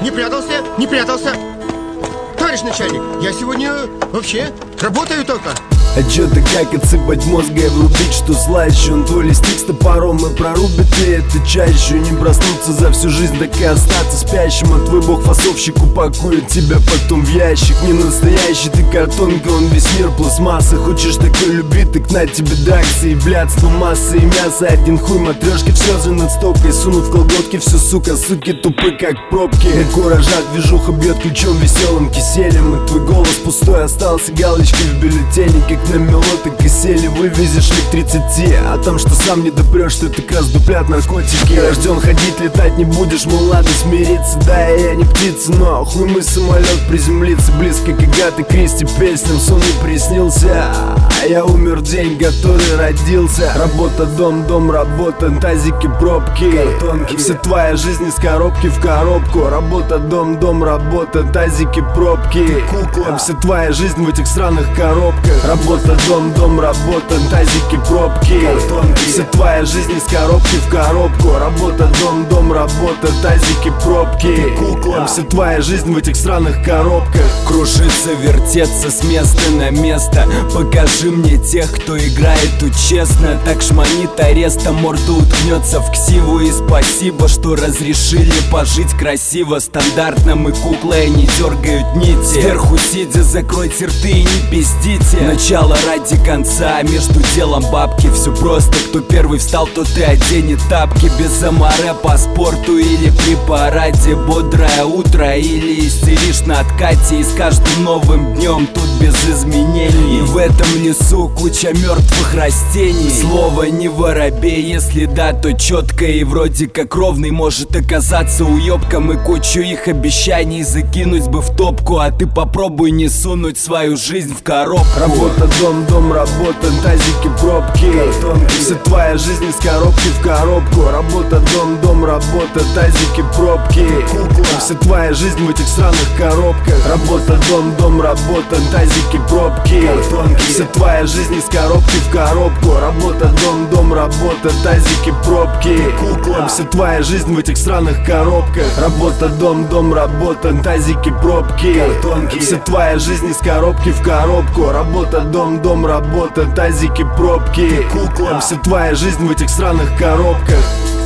не прятался. Товарищ начальник, я сегодня вообще работаю только. А чё ты как отсыпать мозга и врубить, что слаще? Он твой листик с топором и прорубит ли это чаще? Не проснуться за всю жизнь, так и остаться спящим. А твой бог-фасовщик упакует тебя потом в ящик. Не настоящий ты картонка, он весь мир пластмасса. Хочешь такой любви, так на тебе драксы и блядство, масса и мясо. Один хуй матрешки в слезы над стопкой, сунут в колготки все, сука, суки тупы как пробки. На куражах движуха бьет ключом веселым киселем. И твой голос пустой остался галочкой в бюллетене. Как на мелоток и сели, вывезешь ли к 30. А там что сам не допрешь, что это как раз дуплят наркотики. Рожден ходить, летать не будешь, мол, надо смириться. Да, я не птица, но хуй мы самолет приземлиться. Близко к Агаты Кристи песням сон не приснился. А я умер в день, который родился. Работа, дом, дом, работа, тазики, пробки, картонки. Вся твоя жизнь из коробки в коробку. Работа, дом, дом, работа, тазики, пробки, кукла. Вся твоя жизнь в этих сраных коробках. Работа, дом, дом, работа, тазики, пробки, картонки. Вся твоя жизнь из коробки в коробку. Работа, дом, дом, работа, тазики, пробки, кукла. Вся твоя жизнь в этих сраных коробках. Кружиться, вертеться с места на место. Покажи мне тех, кто играет тут честно. Так шманит ареста, морда уткнется в ксиву. И спасибо, что разрешили пожить красиво. Стандартно мы куклы, не дергают нити. Сверху сидя, закройте рты и не пиздите. Начало ради конца, между делом бабки. Все просто, кто первый встал, тот и оденет тапки. Без аморе по спорту или при параде. Бодрое утро или истеришь на откате. И с каждым новым днем тут без изменений. И в этом лесу куча мертвых растений. Слово не воробей, если да, то четко. И вроде как ровный может оказаться уебком. И кучу их обещаний закинуть бы в топку. А ты попробуй не сунуть свою жизнь в коробку. Работа, дом, дом, работа, тазики, пробки, картонки. Вся твоя жизнь из коробки в коробку. Работа, дом, дом, работа, тазики, пробки, кукла. Вся твоя жизнь в этих сраных коробках. Работа, дом, дом, работа, тазики, пробки, картонки. Вся твоя жизнь из коробки в коробку. Работа, дом, дом, работа, тазики, пробки, кукла. Вся твоя жизнь в этих сраных коробках. Работа, дом, дом, работа, тазики, пробки, картонки. Вся твоя жизнь из коробки в коробку. Работа, дом, дом, работа, тазики, пробки, кукла. Вся твоя жизнь в этих сраных коробках.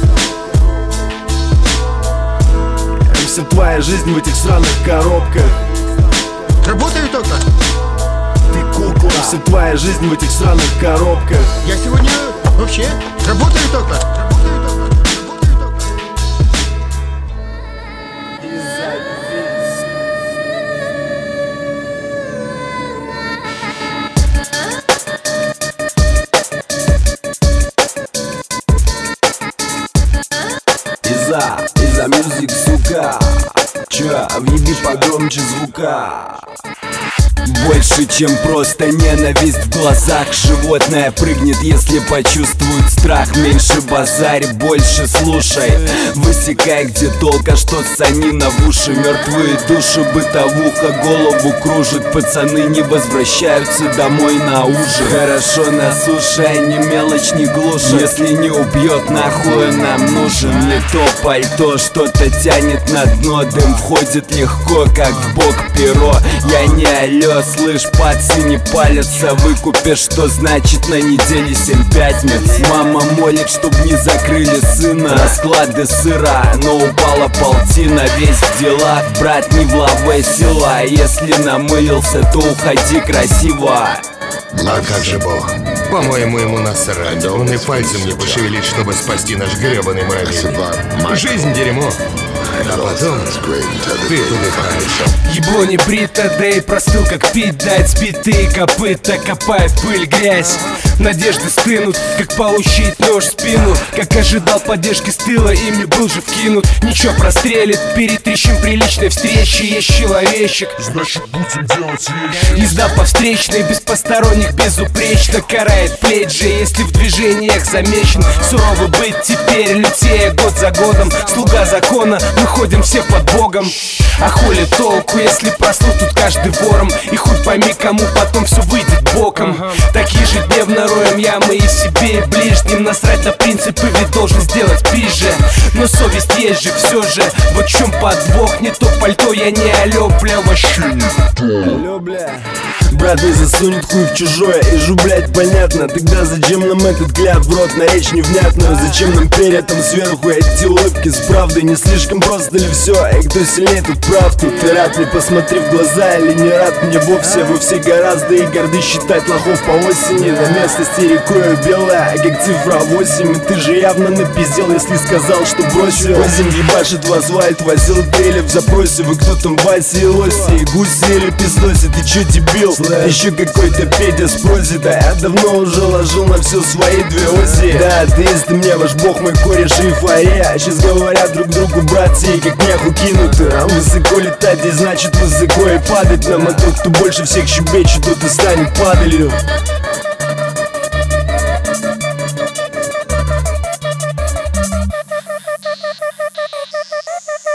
Вся твоя жизнь в этих сраных коробках. Работаю только. Ты кукла. Вся твоя жизнь в этих сраных коробках. Я сегодня вообще работаю только. Из-за мюзик, сука. Чё, въеби погромче звука. Больше, чем просто ненависть в глазах. Животное прыгнет, если почувствует страх. Меньше базарь, больше слушай. Высекай, где толка, что санина в уши. Мертвые души, бытовуха, голову кружит. Пацаны не возвращаются домой на ужин. Хорошо на суше, ни мелочь, ни глушит. Если не убьет, нахуй нам нужен. Не то пальто, что-то тянет на дно. Дым входит легко, как в бок перо. Я не алё, слышь, пацы не палятся. Выкупишь, что значит на неделе 7 пятниц. Мама молит, чтоб не закрыли сына. Расклады сыра, но упала полтина. Весь в делах, брат, не в лаве села. Если намылился, то уходи красиво. А как же Бог? По-моему, ему насрать. Он и пальцем не пошевелит, чтобы спасти наш гребаный муравей. Жизнь дерьмо. А потом ты выдыхаешь. Ебло не брито, да и простыл как пить дать. Сбитые копыта копают пыль, грязь. Надежды стынут, как получить нож в спину. Как ожидал поддержки с тыла, ими был же вкинут. Ничего прострелит, перетрещим при личной встрече. Есть человечек, значит будем делать вещи. Езда по встречной, без посторонних, безупречно. Карает плеть же, если в движениях замечен. Сурово быть теперь, лютея год за годом. Слуга закона, мы ходим все под Богом. А хули толку, если проснут тут каждый вором. И хуй пойми, кому потом все выйдет боком. Так ежедневно Нароем ямы и себе, и ближним. Насрать на принципы, ведь должен сделать пизже. Но совесть есть же, все же. Вот в чем подвох, не то пальто, я не алё, бля, вообще не алло, бля. Брат не засунет хуй в чужое, ижу, блядь, понятно. Тогда зачем нам этот взгляд в рот на речь невнятную? Зачем нам перья там сверху эти улыбки с правдой? Не слишком просто ли все? И кто сильнее тут прав? Тут ты рад мне, посмотри в глаза, или не рад мне вовсе? Вы все гораздо и горды считать лохов по осени. На место стерекое белое, как цифра 8. И ты же явно напиздел, если сказал, что бросил. Осень ебашит в асфальт, возил трели в запросе. Вы кто там, Вася и Лоси, и гуси или пиздоси? Ты чё, дебил? Еще какой-то Петя спросит, а я давно уже ложил на все свои две оси. Да, атеисты мне, ваш бог, мой кореш и эйфория. Сейчас говорят друг другу братья, и как мяху кинуты. А высоко летать, и значит высоко и падать нам. А тот, кто больше всех щебечет, тот и станет падалью.